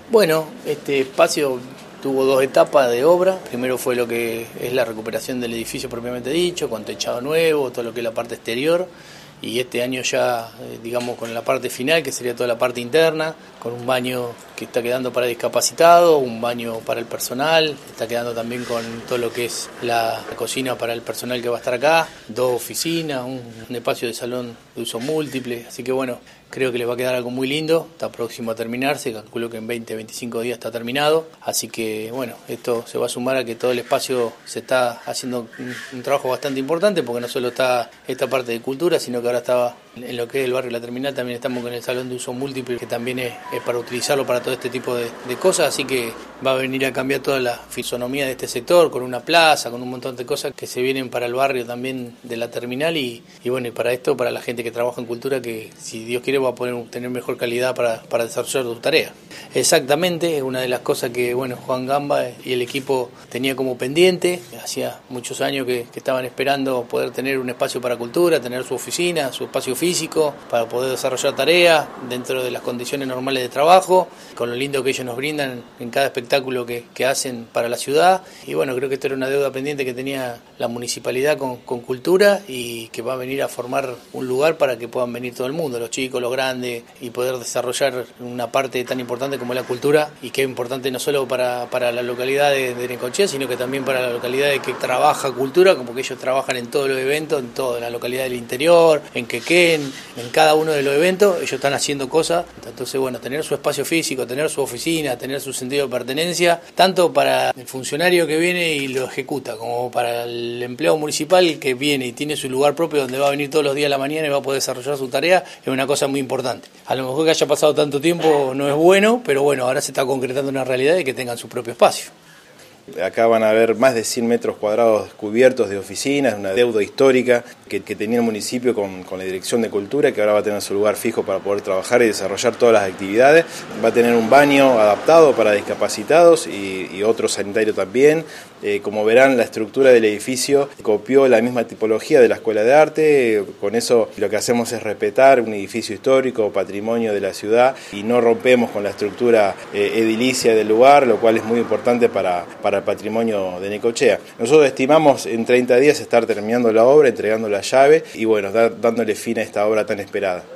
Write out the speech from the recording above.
Bueno, este espacio tuvo dos etapas de obra. Primero fue lo que es la recuperación del edificio propiamente dicho, con techado nuevo, todo lo que es la parte exterior. Y este año ya, digamos, con la parte final, que sería toda la parte interna, con un baño que está quedando para discapacitados, un baño para el personal, está quedando también con todo lo que es la cocina para el personal que va a estar acá, dos oficinas, un espacio de salón de uso múltiple, así que bueno, creo que les va a quedar algo muy lindo, está próximo a terminarse, calculo que en 20-25 días está terminado, así que bueno, esto se va a sumar a que todo el espacio se está haciendo un trabajo bastante importante, porque no solo está esta parte de cultura, sino que ahora estaba en lo que es el barrio La Terminal, también estamos con el salón de uso múltiple, que también es para utilizarlo para todo este tipo de cosas, así que va a venir a cambiar toda la fisonomía de este sector, con una plaza, con un montón de cosas que se vienen para el barrio también de La Terminal, y bueno, y para esto, para la gente que trabaja en cultura, que si Dios quiere va a poder tener mejor calidad para desarrollar su tarea. Exactamente, es una de las cosas que bueno, Juan Gamba y el equipo tenía como pendiente, hacía muchos años que estaban esperando poder tener un espacio para cultura, tener su oficina, su espacio físico, para poder desarrollar tareas dentro de las condiciones normales de trabajo, con lo lindo que ellos nos brindan en cada espectáculo que hacen para la ciudad. Y bueno, creo que esto era una deuda pendiente que tenía la municipalidad con cultura, y que va a venir a formar un lugar para que puedan venir todo el mundo, los chicos, los grandes, y poder desarrollar una parte tan importante como la cultura, y que es importante no solo para la localidad de Necochea, sino que también para la localidad de que trabaja cultura, como que ellos trabajan en todos los eventos, en toda la localidad del interior, en Quequén, en cada uno de los eventos, ellos están haciendo cosas. Entonces, bueno, tener su espacio físico, tener su oficina, tener su sentido de pertenencia, tanto para el funcionario que viene y lo ejecuta, como para el empleado municipal que viene y tiene su lugar propio donde va a venir todos los días a la mañana y va a poder desarrollar su tarea, es una cosa muy importante. A lo mejor que haya pasado tanto tiempo no es bueno, pero bueno, ahora se está concretando una realidad de que tengan su propio espacio. Acá van a haber más de 100 metros cuadrados cubiertos de oficinas, una deuda histórica que tenía el municipio con la Dirección de Cultura, que ahora va a tener su lugar fijo para poder trabajar y desarrollar todas las actividades. Va a tener un baño adaptado para discapacitados y otro sanitario también. Como verán, la estructura del edificio copió la misma tipología de la Escuela de Arte. Con eso lo que hacemos es respetar un edificio histórico, patrimonio de la ciudad, y no rompemos con la estructura edilicia del lugar, lo cual es muy importante para el patrimonio de Necochea. Nosotros estimamos en 30 días estar terminando la obra, entregando la llave y bueno, dándole fin a esta obra tan esperada.